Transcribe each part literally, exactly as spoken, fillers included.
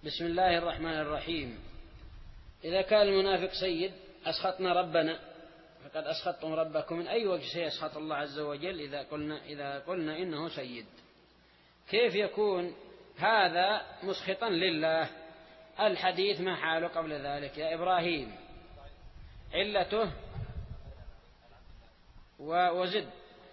بسم الله الرحمن الرحيم. إذا كان المنافق سيد أسخطنا ربنا فقد أسخطتم ربكم. من أي وجه سيسخط الله عز وجل إذا قلنا, إذا قلنا إنه سيد؟ كيف يكون هذا مسخطا لله؟ الحديث ما حاله قبل ذلك يا إبراهيم؟ علته وزد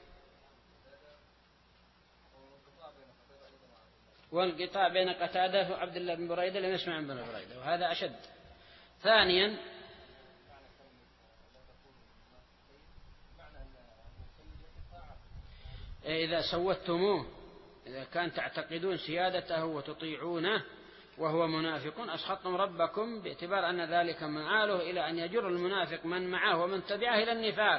والقطاع بين قتادة وعبد الله بن بريدة لم يسمع من بن بريدة، وهذا أشد. ثانيا إذا سوتموه، إذا كان تعتقدون سيادته وتطيعونه وهو منافق أسخطتم ربكم، باعتبار أن ذلك مآله إلى أن يجر المنافق من معه ومن تبعه إلى النفاق.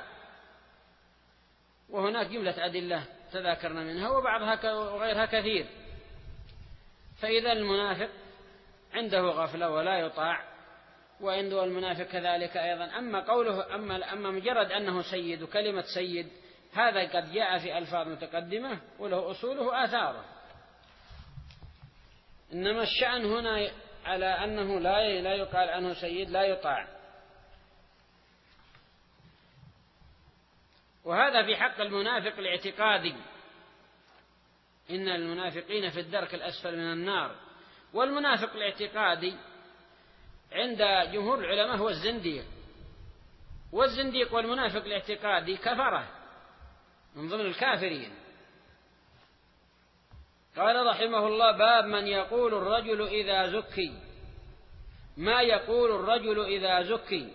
وهناك جملة أدلة تذاكرنا منها وبعضها وغيرها كثير. فإذا المنافق عنده غفلة ولا يطاع، وعنده المنافق كذلك أيضا. أما قوله أما, أما مجرد أنه سيد وكلمة سيد هذا قد جاء في ألفاظ متقدمة وله أصوله آثاره. إنما الشأن هنا على أنه لا لا يقال عنه سيد، لا يطاع. وهذا في حق المنافق الاعتقادي، إن المنافقين في الدرك الأسفل من النار. والمنافق الاعتقادي عند جمهور العلماء هو الزنديق، والزنديق والمنافق الاعتقادي كفرة من ضمن الكافرين. قال رحمه الله: باب من يقول الرجل إذا زكي. ما يقول الرجل إذا زكي؟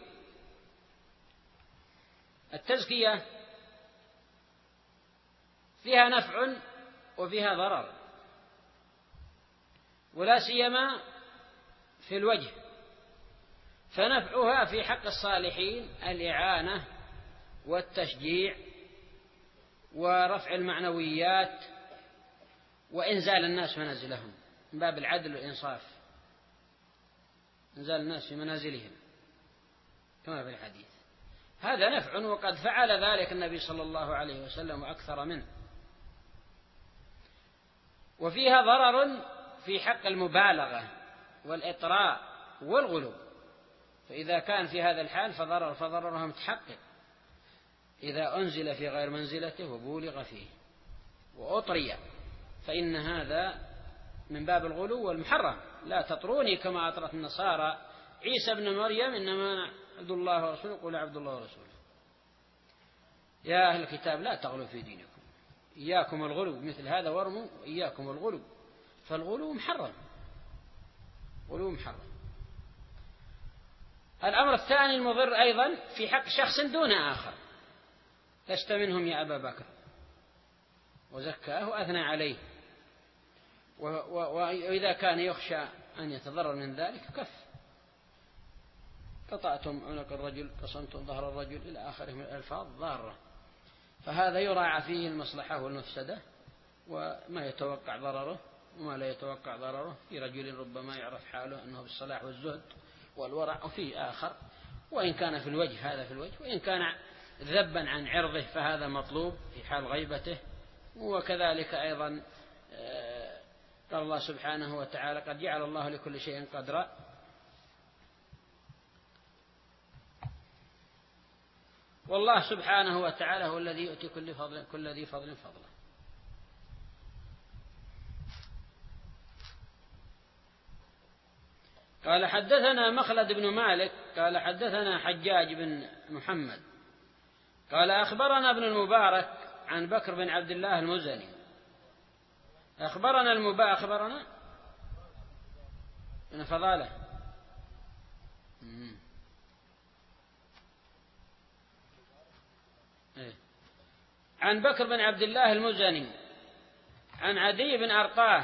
التزكية فيها نفع وفيها ضرر، ولا سيما في الوجه. فنفعها في حق الصالحين الإعانة والتشجيع ورفع المعنويات وإنزال الناس منازلهم من باب العدل والإنصاف، إنزال الناس في منازلهم كما في الحديث. هذا نفع، وقد فعل ذلك النبي صلى الله عليه وسلم وأكثر منه. وفيها ضرر في حق المبالغة والإطراء والغلو، فإذا كان في هذا الحال فضرر فضررها متحقق إذا أنزل في غير منزلته وبولغ فيه وأطري، فإن هذا من باب الغلو والمحرم. لا تطروني كما أطرت النصارى عيسى ابن مريم، إنما عبد الله ورسوله، قل عبد الله ورسوله. يا أهل الكتاب لا تغلوا في دينكم، إياكم الغلو، مثل هذا ورموا إياكم الغلو، فالغلو محرم، غلو محرم. الأمر الثاني المضر أيضا في حق شخص دون آخر: لست منهم يا أبا بكر، وزكاه وأثنى عليه. وإذا كان يخشى أن يتضرر من ذلك كف: قطعتم عنق الرجل، قصمتم ظهر الرجل، إلى آخره من الألفاظ ضارة. فهذا يراعى فيه المصلحة والمفسدة، وما يتوقع ضرره وما لا يتوقع ضرره. في رجل ربما يعرف حاله أنه بالصلاح والزهد والورع، وفي آخر وإن كان في الوجه هذا في الوجه، وإن كان ذبا عن عرضه فهذا مطلوب في حال غيبته. وكذلك أيضا قال الله سبحانه وتعالى: قد جعل الله لكل شيء قدرا. والله سبحانه وتعالى هو الذي يؤتي كل فضل كل ذي فضل فضله. قال: حدثنا مخلد بن مالك قال حدثنا حجاج بن محمد قال أخبرنا ابن المبارك عن بكر بن عبد الله المزني. أخبرنا المبارك أخبرنا بن فضالة عن بكر بن عبد الله المزني عن عدي بن أرطاه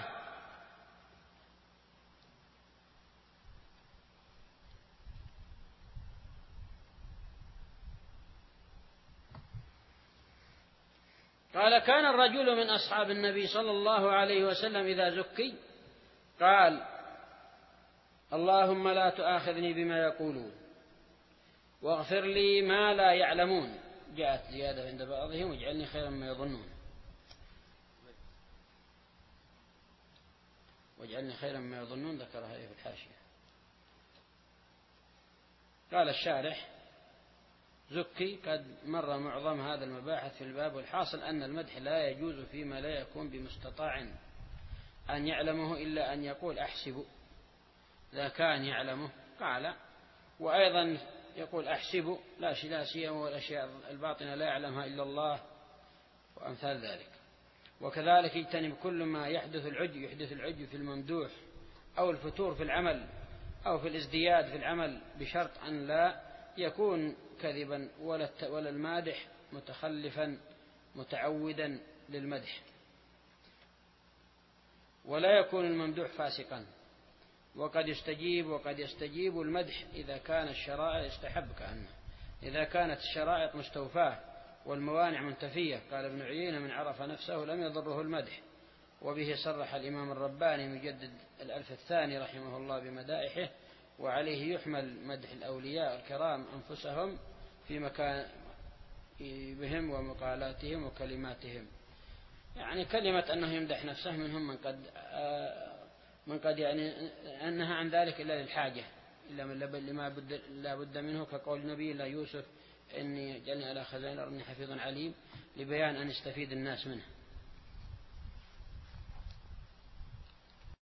قال: كان الرجل من أصحاب النبي صلى الله عليه وسلم إذا زكي قال: اللهم لا تؤاخذني بما يقولون واغفر لي ما لا يعلمون. جاءت زيادة عند بعضهم: واجعلني خيرا مما يظنون. واجعلني خيرا مما يظنون ذكرها في الحاشية. قال الشارح زكي قد مر معظم هذا المباحث في الباب، والحاصل أن المدح لا يجوز فيما لا يكون بمستطاع أن يعلمه إلا أن يقول أحسب، إذا كان يعلمه قال. وأيضا يقول أحسب لا سيما والأشياء الباطنة لا يعلمها إلا الله وأمثال ذلك. وكذلك يجتنب كل ما يحدث العجب يحدث العجب في الممدوح أو الفتور في العمل أو في الازدياد في العمل، بشرط أن لا يكون كذبا ولا المادح متخلفا متعودا للمدح، ولا يكون الممدوح فاسقا. وقد يستجيب وقد يستجيب المدح إذا كان الشرائع يستحب، كأنه إذا كانت الشرائط مستوفاة والموانع منتفية. قال ابن عيينة من عرف نفسه لم يضره المدح. وبه صرح الإمام الرباني مجدد الألف الثاني رحمه الله بمدائحه، وعليه يحمل مدح الأولياء الكرام أنفسهم في مكان بهم ومقالاتهم وكلماتهم. يعني كلمة أنه يمدح نفسه منهم من قد من قد يعني أنها عن ذلك إلا للحاجة، إلا من لما بد لا بد منه، كقول نبي الله يوسف إني جعلني على خزائن الأرض إني حفيظ عليم، لبيان أن يستفيد الناس منه.